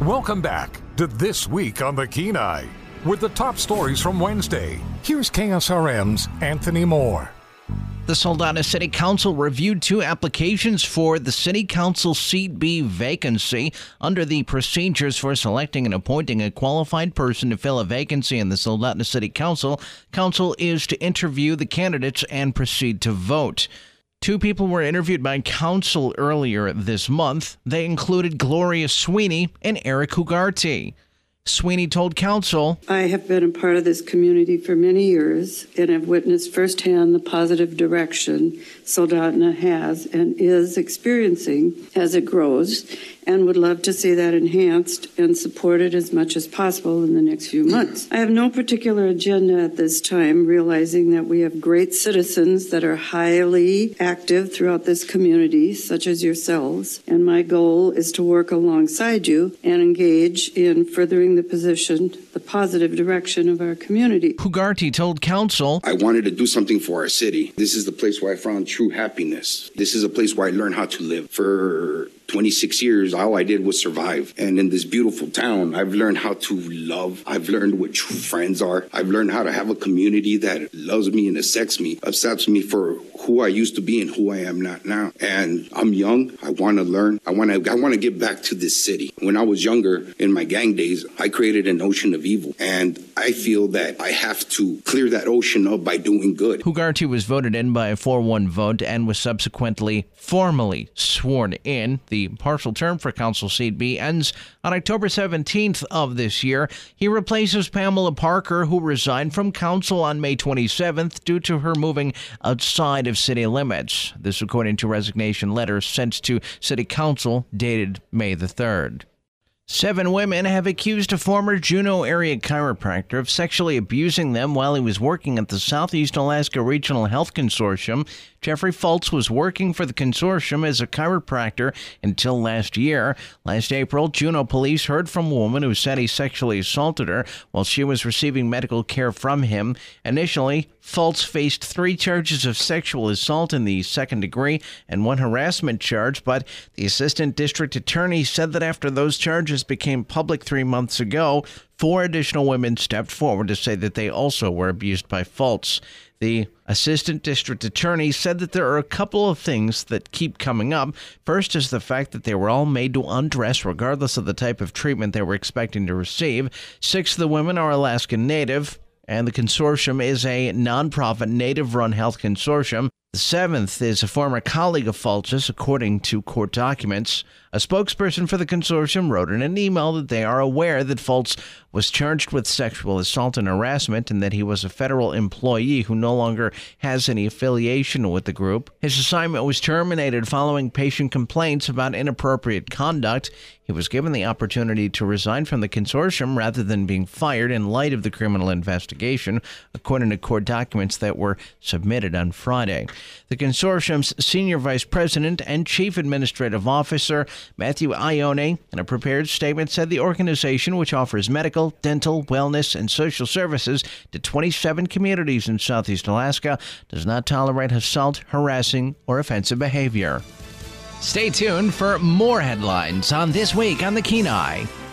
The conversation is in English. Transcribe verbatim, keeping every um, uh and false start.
Welcome back to This Week on the Kenai. With the top stories from Wednesday, here's K S R M's Anthony Moore. The Soldotna City Council reviewed two applications for the City Council Seat B vacancy. Under the procedures for selecting and appointing a qualified person to fill a vacancy in the Soldotna City Council, Council is to interview the candidates and proceed to vote. Two people were interviewed by Council earlier this month. They included Gloria Sweeney and Eric Hugarty. Sweeney told Council, I have been a part of this community for many years and have witnessed firsthand the positive direction Soldotna has and is experiencing as it grows, and would love to see that enhanced and supported as much as possible in the next few months. I have no particular agenda at this time, realizing that we have great citizens that are highly active throughout this community, such as yourselves, and my goal is to work alongside you and engage in furthering the position, the positive direction of our community. Hugarty told Council, I wanted to do something for our city. This is the place where I found true happiness. This is a place where I learned how to live. For twenty-six years, all I did was survive. And in this beautiful town, I've learned how to love. I've learned what true friends are. I've learned how to have a community that loves me and accepts me, accepts me for who I used to be and who I am not now. And I'm young. I want to learn. I want to I want to get back to this city. When I was younger, in my gang days, I created an ocean of evil. And I feel that I have to clear that ocean up by doing good. Hugarty was voted in by a four one vote and was subsequently formally sworn in. The partial term for Council Seat B ends on October seventeenth of this year. He replaces Pamela Parker, who resigned from Council on May twenty-seventh due to her moving outside of city limits. This according to resignation letters sent to City Council dated May the third. Seven women have accused a former Juneau area chiropractor of sexually abusing them while he was working at the Southeast Alaska Regional Health Consortium. Jeffrey Fultz was working for the consortium as a chiropractor until last year. Last April, Juneau police heard from a woman who said he sexually assaulted her while she was receiving medical care from him. Initially, Fultz faced three charges of sexual assault in the second degree and one harassment charge, but the assistant district attorney said that after those charges became public three months ago, four additional women stepped forward to say that they also were abused by Fultz. The assistant district attorney said that there are a couple of things that keep coming up. First is the fact that they were all made to undress regardless of the type of treatment they were expecting to receive. Six of the women are Alaskan Native, and the consortium is a nonprofit Native-run health consortium. The seventh is a former colleague of Fultz's, according to court documents. A spokesperson for the consortium wrote in an email that they are aware that Fultz was charged with sexual assault and harassment and that he was a federal employee who no longer has any affiliation with the group. His assignment was terminated following patient complaints about inappropriate conduct. He was given the opportunity to resign from the consortium rather than being fired in light of the criminal investigation, according to court documents that were submitted on Friday. The consortium's senior vice president and chief administrative officer, Matthew Ione, in a prepared statement said the organization, which offers medical, dental, wellness, and social services to twenty-seven communities in Southeast Alaska, does not tolerate assault, harassing, or offensive behavior. Stay tuned for more headlines on This Week on the Kenai.